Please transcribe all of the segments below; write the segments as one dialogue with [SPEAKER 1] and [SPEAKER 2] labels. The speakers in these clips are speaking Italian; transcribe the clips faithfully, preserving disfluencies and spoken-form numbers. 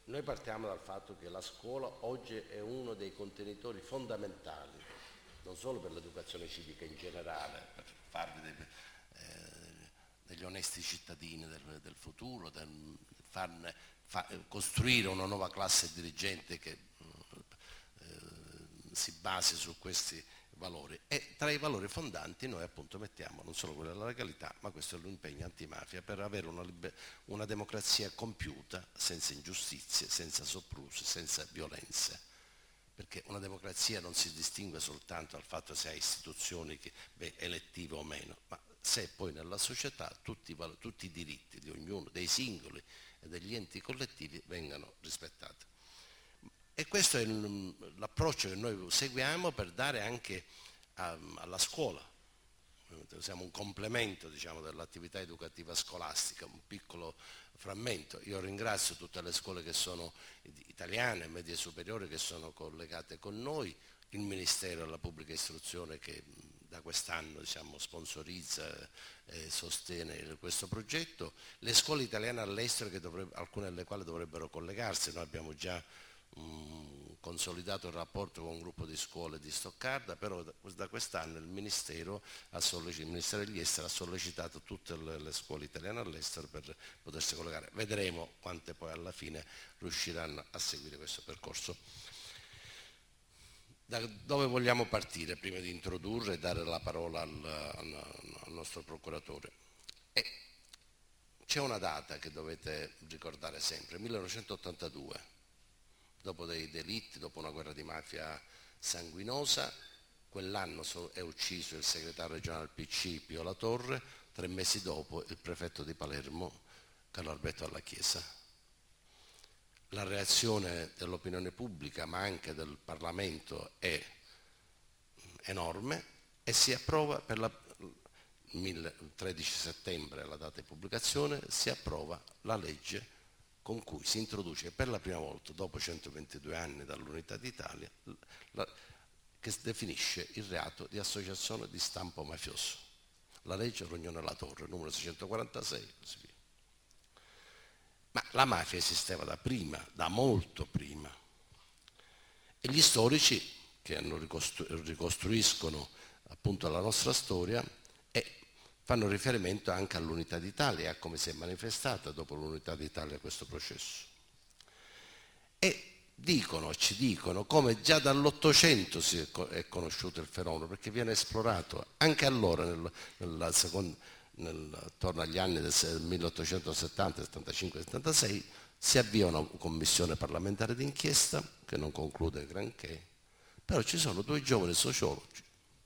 [SPEAKER 1] noi partiamo dal fatto che la scuola oggi è uno dei contenitori fondamentali, non solo per l'educazione civica in generale, per farvi dei, eh, degli onesti cittadini del, del futuro, del, farne, fa, costruire una nuova classe dirigente che eh, si basi su questi valori, e tra i valori fondanti noi appunto mettiamo non solo quello della legalità, ma questo è l'impegno antimafia per avere una, una democrazia compiuta, senza ingiustizie, senza soprusi, senza violenze, perché una democrazia non si distingue soltanto dal fatto se ha istituzioni che, beh, elettive o meno, ma se poi nella società tutti, tutti i diritti di ognuno, dei singoli e degli enti collettivi vengano rispettati. E questo è l'approccio che noi seguiamo per dare anche a, alla scuola, siamo un complemento, diciamo, dell'attività educativa scolastica, un piccolo frammento. Io ringrazio tutte le scuole che sono italiane, medie superiori, che sono collegate con noi, il Ministero della Pubblica Istruzione che da quest'anno, diciamo, sponsorizza e sostiene questo progetto, le scuole italiane all'estero, che alcune delle quali dovrebbero collegarsi. Noi abbiamo già un consolidato il rapporto con un gruppo di scuole di Stoccarda, però da quest'anno il Ministero, ha il Ministero degli Esteri ha sollecitato tutte le, le scuole italiane all'estero per potersi collegare. Vedremo quante poi alla fine riusciranno a seguire questo percorso. Da dove vogliamo partire prima di introdurre e dare la parola al, al, al nostro procuratore? E c'è una data che dovete ricordare sempre, millenovecentottantadue. Dopo dei delitti, dopo una guerra di mafia sanguinosa, quell'anno è ucciso il segretario regionale del P C Pio La Torre, tre mesi dopo il prefetto di Palermo Carlo Alberto Dalla Chiesa. La reazione dell'opinione pubblica ma anche del Parlamento è enorme e si approva per la, il tredici settembre, la data di pubblicazione, si approva la legge con cui si introduce per la prima volta dopo centoventidue anni dall'Unità d'Italia, la, che definisce il reato di associazione di stampo mafioso, la legge Rognone La Torre, numero seicentoquarantasei, così via. Ma la mafia esisteva da prima, da molto prima, e gli storici che hanno ricostru- ricostruiscono appunto la nostra storia e fanno riferimento anche all'Unità d'Italia, a come si è manifestata dopo l'Unità d'Italia questo processo. E dicono, ci dicono, come già dall'Ottocento si è, è conosciuto il fenomeno, perché viene esplorato anche allora, nel, nella seconda, nel, attorno agli anni del milleottocentosettanta, settantacinque settantasei, si avvia una commissione parlamentare d'inchiesta che non conclude granché, però ci sono due giovani sociologi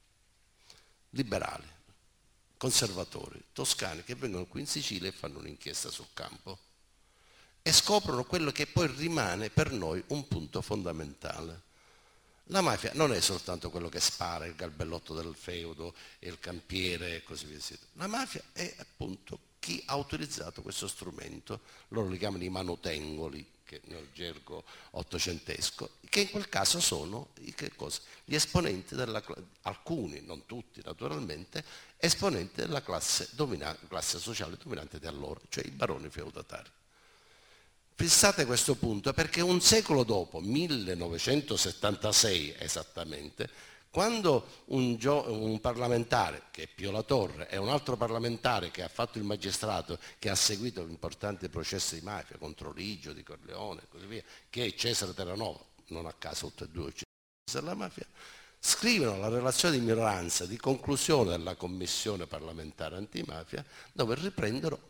[SPEAKER 1] liberali, conservatori toscani, che vengono qui in Sicilia e fanno un'inchiesta sul campo e scoprono quello che poi rimane per noi un punto fondamentale. La mafia non è soltanto quello che spara, il garbellotto del feudo e il campiere e così via. La mafia è appunto chi ha utilizzato questo strumento, loro li chiamano i manutengoli, che nel gergo ottocentesco, che in quel caso sono che cosa? Gli esponenti della, alcuni, non tutti naturalmente, esponenti della classe, dominante, classe sociale dominante di allora, cioè i baroni feudatari. Fissate questo punto perché un secolo dopo, millenovecentosettantasei esattamente, quando un, un parlamentare, che è Pio La Torre, e un altro parlamentare che ha fatto il magistrato, che ha seguito importanti processi di mafia contro Ligio, Di Corleone e così via, che è Cesare Terranova, non a caso tutti e due uccisi dalla mafia, scrivono la relazione di minoranza di conclusione della commissione parlamentare antimafia, dove riprendono,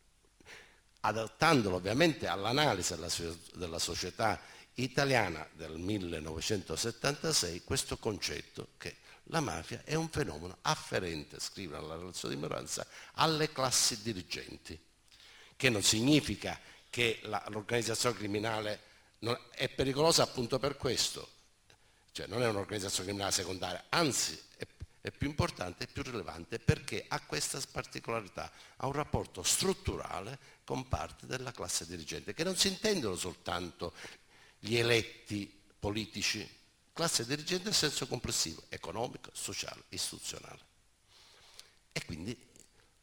[SPEAKER 1] adattandolo ovviamente all'analisi della società italiana del millenovecentosettantasei, questo concetto che la mafia è un fenomeno afferente, scrive nella relazione di minoranza, alle classi dirigenti, che non significa che la, l'organizzazione criminale non, è pericolosa appunto per questo, cioè non è un'organizzazione criminale secondaria, anzi è è più importante e più rilevante perché ha questa particolarità, ha un rapporto strutturale con parte della classe dirigente, che non si intendono soltanto gli eletti politici, classe dirigente nel senso complessivo, economico, sociale, istituzionale. E quindi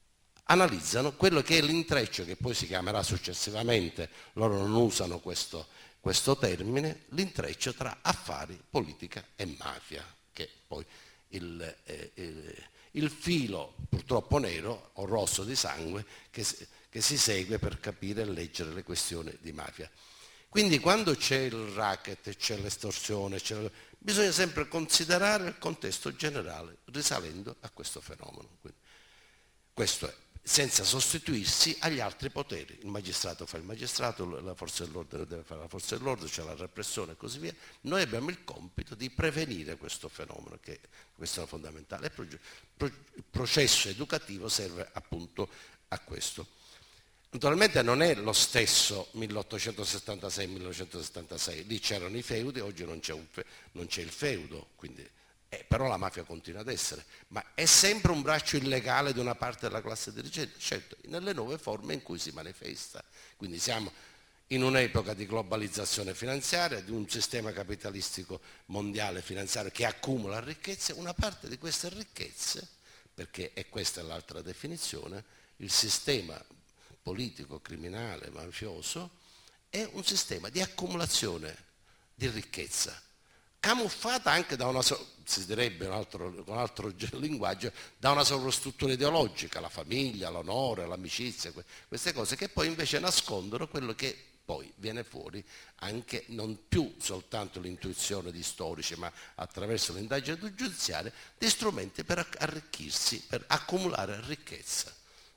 [SPEAKER 1] analizzano quello che è l'intreccio, che poi si chiamerà successivamente, loro non usano questo, questo termine, l'intreccio tra affari, politica e mafia, che poi il, eh, il, il filo purtroppo nero o rosso di sangue che, che si segue per capire e leggere le questioni di mafia. Quindi quando c'è il racket, c'è l'estorsione, c'è... bisogna sempre considerare il contesto generale risalendo a questo fenomeno. Quindi, questo è, senza sostituirsi agli altri poteri. Il magistrato fa il magistrato, la forza dell'ordine deve fare la forza dell'ordine, c'è la repressione e così via. Noi abbiamo il compito di prevenire questo fenomeno, che questo è fondamentale. Il processo educativo serve appunto a questo. Naturalmente non è lo stesso milleottocentosettantasei millenovecentosettantasei, lì c'erano i feudi, oggi non c'è, un fe, non c'è il feudo, quindi, eh, però la mafia continua ad essere, ma è sempre un braccio illegale di una parte della classe dirigente, certo, nelle nuove forme in cui si manifesta. Quindi siamo in un'epoca di globalizzazione finanziaria, di un sistema capitalistico mondiale finanziario che accumula ricchezze, una parte di queste ricchezze, perché è questa l'altra definizione, il sistema politico, criminale, mafioso, è un sistema di accumulazione di ricchezza, camuffata anche da una, si direbbe un altro, con un altro linguaggio, da una sovrastruttura ideologica, la famiglia, l'onore, l'amicizia, queste cose che poi invece nascondono quello che poi viene fuori anche non più soltanto l'intuizione di storici, ma attraverso l'indagine giudiziaria, di strumenti per arricchirsi, per accumulare ricchezza.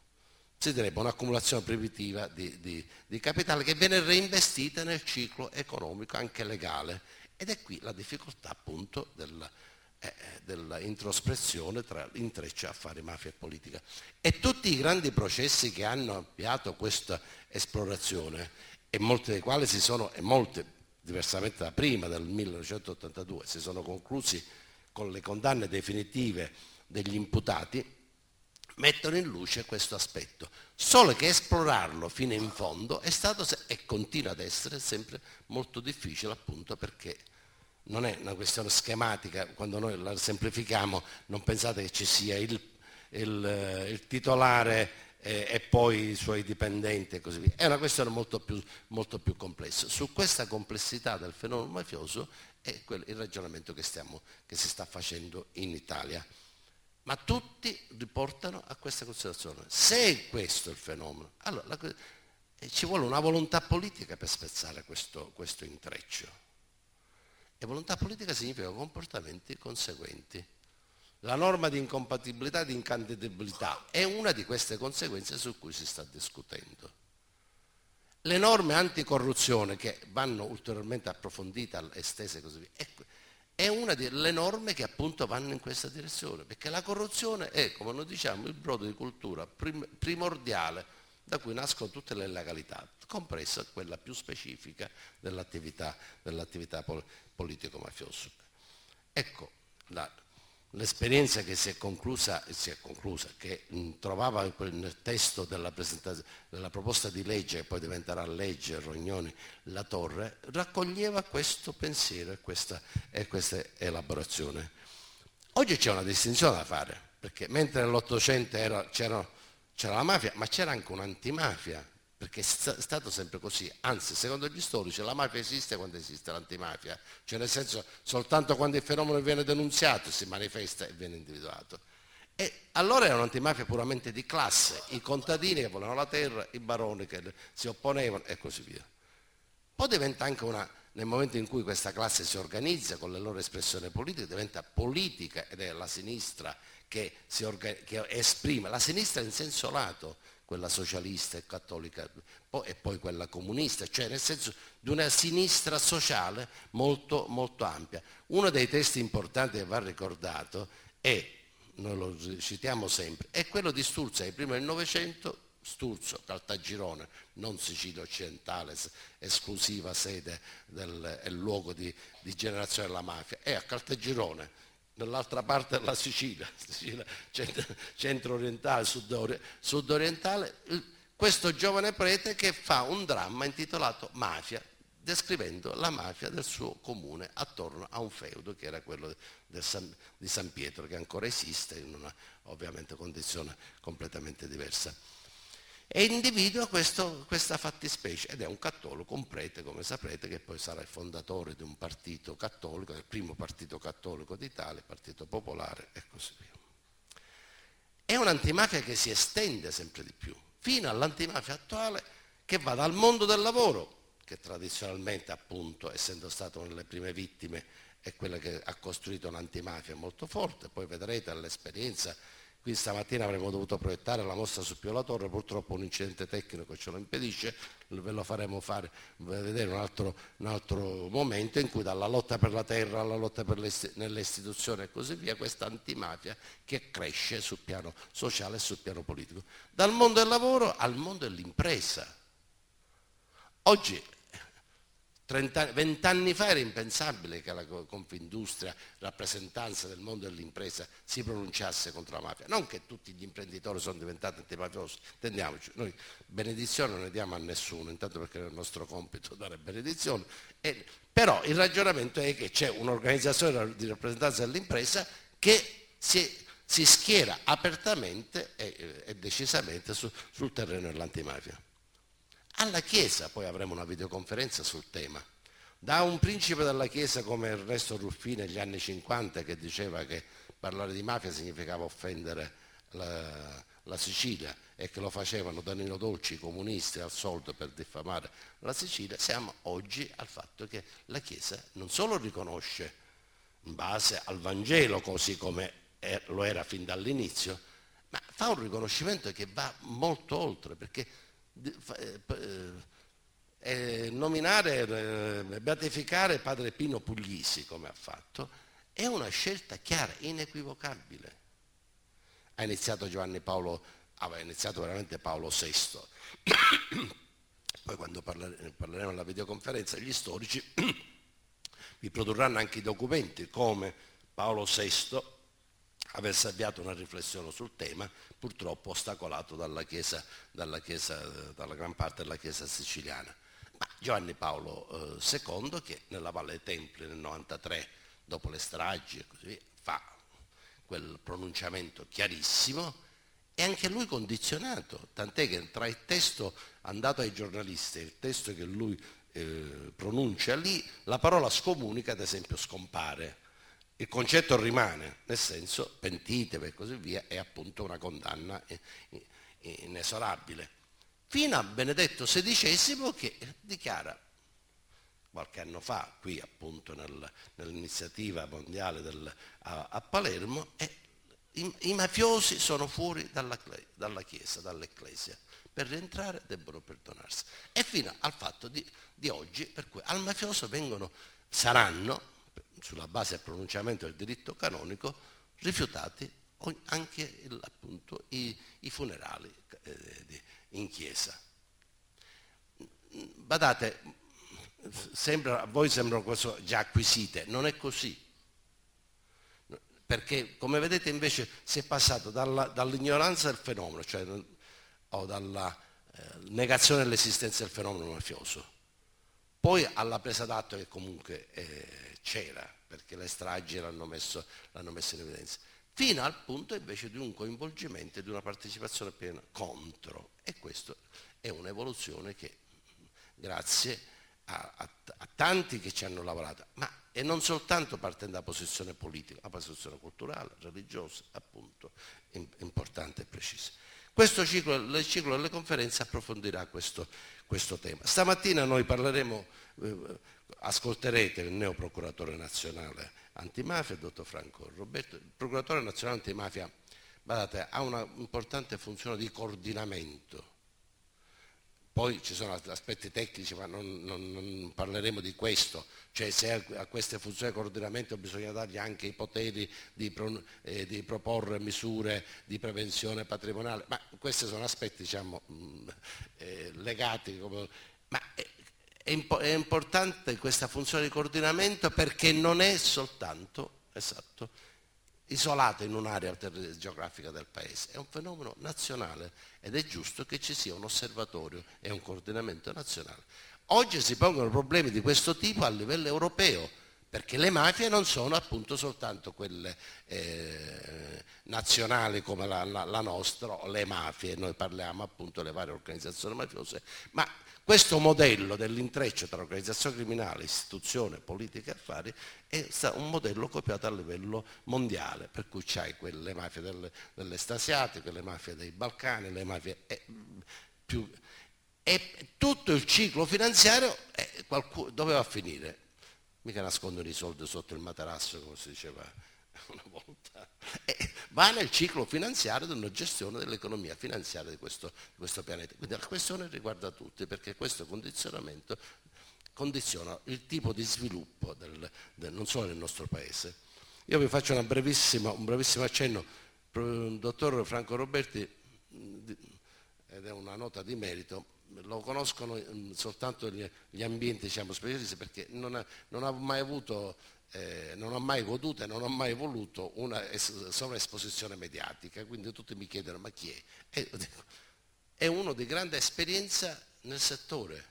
[SPEAKER 1] Si direbbe un'accumulazione primitiva di, di, di capitale che viene reinvestita nel ciclo economico anche legale, ed è qui la difficoltà appunto della, eh, della introspezione tra intreccio affari, mafia e politica. E tutti i grandi processi che hanno avviato questa esplorazione, e molti dei quali si sono, e molte diversamente da prima del millenovecentottantadue, si sono conclusi con le condanne definitive degli imputati, mettono in luce questo aspetto, solo che esplorarlo fino in fondo è stato e continua ad essere sempre molto difficile, appunto perché non è una questione schematica. Quando noi la semplifichiamo non pensate che ci sia il, il, il titolare eh, e poi i suoi dipendenti e così via, è una questione molto più, molto più complessa. Su questa complessità del fenomeno mafioso è quel, il ragionamento che, stiamo, che si sta facendo in Italia. Ma tutti riportano a questa considerazione. Se è questo il fenomeno, allora la, eh, ci vuole una volontà politica per spezzare questo, questo intreccio. E volontà politica significa comportamenti conseguenti. La norma di incompatibilità e di incandidabilità è una di queste conseguenze su cui si sta discutendo. Le norme anticorruzione, che vanno ulteriormente approfondite, estese e così via, è una delle norme che appunto vanno in questa direzione, perché la corruzione è, come noi diciamo, il brodo di cultura prim- primordiale da cui nascono tutte le illegalità, compresa quella più specifica dell'attività, dell'attività pol- politico-mafiosa. Ecco, la, l'esperienza che si è conclusa, si è conclusa che mh, trovava nel testo della, della proposta di legge, che poi diventerà legge Rognoni La Torre, raccoglieva questo pensiero e questa, e questa elaborazione. Oggi c'è una distinzione da fare, perché mentre nell'Ottocento era, c'era, c'era la mafia, ma c'era anche un'antimafia, perché è stato sempre così. Anzi, secondo gli storici, la mafia esiste quando esiste l'antimafia, cioè nel senso soltanto quando il fenomeno viene denunziato si manifesta e viene individuato. E allora era un'antimafia puramente di classe, i contadini che volevano la terra, i baroni che si opponevano e così via. Poi diventa anche una, nel momento in cui questa classe si organizza con le loro espressioni politiche, diventa politica, ed è la sinistra che, si orga- che esprime, la sinistra in senso lato, quella socialista e cattolica, e poi quella comunista, cioè nel senso di una sinistra sociale molto, molto ampia. Uno dei testi importanti che va ricordato è, noi lo citiamo sempre, è quello di Sturzo, che prima del Novecento, Sturzo, Caltagirone, non Sicilia occidentale, esclusiva sede del, e luogo di, di generazione della mafia, è a Caltagirone, nell'altra parte della Sicilia, Sicilia centro-orientale, sud-orientale, questo giovane prete che fa un dramma intitolato Mafia, descrivendo la mafia del suo comune attorno a un feudo che era quello del San, di San Pietro, che ancora esiste in una ovviamente condizione completamente diversa. E individua questo, questa fattispecie ed è un cattolico, un prete, come saprete, che poi sarà il fondatore di un partito cattolico, del primo partito cattolico d'Italia, Partito Popolare e così via. È un'antimafia che si estende sempre di più, fino all'antimafia attuale che va dal mondo del lavoro, che tradizionalmente appunto, essendo stato una delle prime vittime, è quella che ha costruito un'antimafia molto forte. Poi vedrete all'esperienza. Qui stamattina avremmo dovuto proiettare la mostra su Pio La Torre, purtroppo un incidente tecnico ce lo impedisce, ve lo faremo fare, vedere un altro, un altro momento in cui dalla lotta per la terra alla lotta per le, nelle istituzioni e così via, questa antimafia che cresce sul piano sociale e sul piano politico. Dal mondo del lavoro al mondo dell'impresa. Oggi venti anni fa era impensabile che la Confindustria, rappresentanza del mondo dell'impresa, si pronunciasse contro la mafia. Non che tutti gli imprenditori sono diventati antimafiosi, intendiamoci, noi benedizione non ne diamo a nessuno, intanto perché è il nostro compito dare benedizione, e, però il ragionamento è che c'è un'organizzazione di rappresentanza dell'impresa che si, si schiera apertamente e, e decisamente su, sul terreno dell'antimafia. Alla Chiesa poi avremo una videoconferenza sul tema. Da un principe della Chiesa come Ernesto Ruffini negli anni cinquanta, che diceva che parlare di mafia significava offendere la, la Sicilia e che lo facevano Danilo Dolci, i comunisti, al soldo per diffamare la Sicilia, siamo oggi al fatto che la Chiesa non solo riconosce in base al Vangelo, così come è, lo era fin dall'inizio, ma fa un riconoscimento che va molto oltre, perché eh, nominare, eh, beatificare padre Pino Puglisi come ha fatto è una scelta chiara, inequivocabile. Ha iniziato Giovanni Paolo, aveva iniziato veramente Paolo sesto. Poi quando parlere, parleremo alla videoconferenza, gli storici vi produrranno anche i documenti come Paolo sesto avesse avviato una riflessione sul tema, purtroppo ostacolato dalla Chiesa, dalla, Chiesa, dalla gran parte della Chiesa siciliana. Ma Giovanni Paolo eh, secondo, che nella Valle dei Templi nel novantatré, dopo le stragi e così via, fa quel pronunciamento chiarissimo, e anche lui condizionato, tant'è che tra il testo andato ai giornalisti e il testo che lui eh, pronuncia lì, la parola scomunica ad esempio scompare. Il concetto rimane, nel senso pentitevi e così via, è appunto una condanna inesorabile. Fino a Benedetto sedicesimo che dichiara qualche anno fa, qui appunto nel, nell'iniziativa mondiale del, a, a Palermo, e i, i mafiosi sono fuori dalla, dalla Chiesa, dall'Ecclesia. Per rientrare debbono perdonarsi. E fino al fatto di, di oggi, per cui al mafioso vengono, saranno, sulla base del pronunciamento del diritto canonico, rifiutati anche il, appunto, i, i funerali eh, di, in chiesa. Badate, sembra, a voi sembrano cose già acquisite, non è così, perché come vedete invece si è passato dalla, dall'ignoranza del fenomeno, cioè o dalla eh, negazione dell'esistenza del fenomeno mafioso, poi alla presa d'atto che comunque eh, c'era, perché le stragi l'hanno messo, l'hanno messo in evidenza, fino al punto invece di un coinvolgimento e di una partecipazione piena contro. E questa è un'evoluzione che, grazie a, a, a tanti che ci hanno lavorato, ma e non soltanto partendo da posizione politica, ma posizione culturale, religiosa, appunto, importante e precisa. Questo ciclo, il ciclo delle conferenze approfondirà questo, questo tema. Stamattina noi parleremo, eh, ascolterete il neo procuratore nazionale antimafia, il dottor Franco Roberto. Il procuratore nazionale antimafia, guardate, ha una importante funzione di coordinamento. Poi ci sono aspetti tecnici, ma non, non, non parleremo di questo, cioè se a queste funzioni di coordinamento bisogna dargli anche i poteri di, pro, eh, di proporre misure di prevenzione patrimoniale, ma questi sono aspetti diciamo, mh, eh, legati, come, ma è, è, impo- è importante questa funzione di coordinamento perché non è soltanto, esatto, isolato in un'area geografica del paese, è un fenomeno nazionale ed è giusto che ci sia un osservatorio e un coordinamento nazionale. Oggi si pongono problemi di questo tipo a livello europeo, perché le mafie non sono appunto soltanto quelle eh, nazionali come la, la, la nostra, le mafie, noi parliamo appunto delle varie organizzazioni mafiose, ma questo modello dell'intreccio tra organizzazione criminale, istituzione, politica e affari è un modello copiato a livello mondiale, per cui c'hai quelle mafie delle, dell'est asiatico, le mafie dei Balcani, le mafie eh, più... E tutto il ciclo finanziario eh, qualcuno, doveva finire. Mica nascondono i soldi sotto il materasso, come si diceva una volta. E va nel ciclo finanziario della gestione dell'economia finanziaria di questo, di questo pianeta. Quindi la questione riguarda tutti, perché questo condizionamento condiziona il tipo di sviluppo del, del, non solo nel nostro paese. Io vi faccio una brevissima, un brevissimo accenno. Il dottor Franco Roberti, ed è una nota di merito, lo conoscono soltanto gli ambienti, diciamo, specialisti, perché non ha, non ha mai avuto, eh, non ha mai goduto e non ha mai voluto una es- sovraesposizione mediatica, quindi tutti mi chiedono ma chi è? E dico, è uno di grande esperienza nel settore.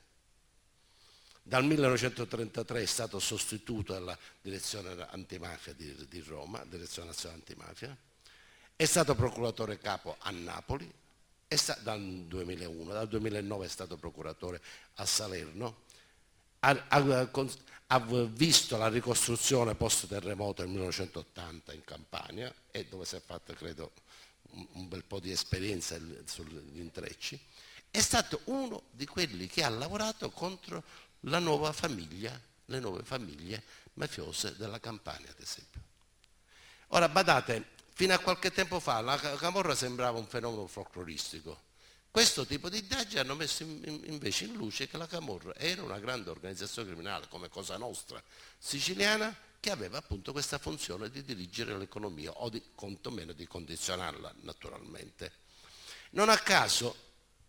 [SPEAKER 1] Dal millenovecentotrentatré è stato sostituto alla direzione antimafia di, di Roma, direzione nazionale antimafia, è stato procuratore capo a Napoli, è sta- dal duemilauno, dal duemilanove è stato procuratore a Salerno, ha, ha, ha visto la ricostruzione post terremoto nel millenovecentottanta in Campania, e dove si è fatta credo un, un bel po' di esperienza sugli intrecci. È stato uno di quelli che ha lavorato contro la nuova famiglia, le nuove famiglie mafiose della Campania, ad esempio. Ora badate, fino a qualche tempo fa la camorra sembrava un fenomeno folcloristico. Questo tipo di indagini hanno messo in, invece in luce che la camorra era una grande organizzazione criminale come Cosa Nostra siciliana, che aveva appunto questa funzione di dirigere l'economia o di quantomeno di condizionarla naturalmente. Non a caso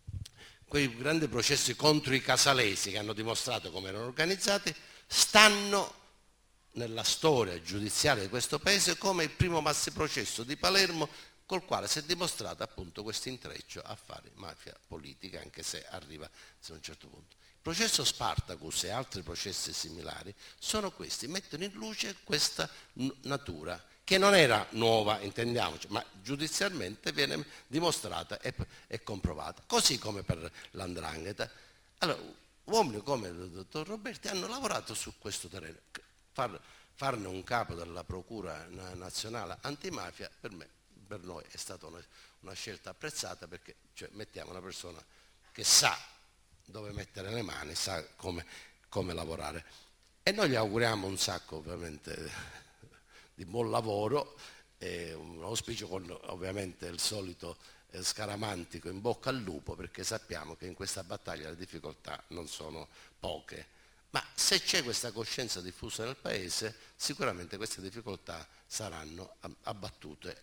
[SPEAKER 1] quei grandi processi contro i casalesi, che hanno dimostrato come erano organizzati, stanno nella storia giudiziaria di questo paese come il primo massiprocesso di Palermo, col quale si è dimostrato appunto questo intreccio affari mafia politica, anche se arriva a un certo punto. Il processo Spartacus e altri processi similari sono questi, mettono in luce questa natura che non era nuova, intendiamoci, ma giudizialmente viene dimostrata e, e comprovata, così come per l'Andrangheta. Allora, uomini come il dottor Roberti hanno lavorato su questo terreno. Far, farne un capo della Procura Nazionale Antimafia per me, per noi è stata una, una scelta apprezzata, perché cioè, mettiamo una persona che sa dove mettere le mani, sa come, come lavorare, e noi gli auguriamo un sacco ovviamente di buon lavoro, e un auspicio con ovviamente il solito eh, scaramantico in bocca al lupo, perché sappiamo che in questa battaglia le difficoltà non sono poche, ma se c'è questa coscienza diffusa nel paese sicuramente queste difficoltà saranno abbattute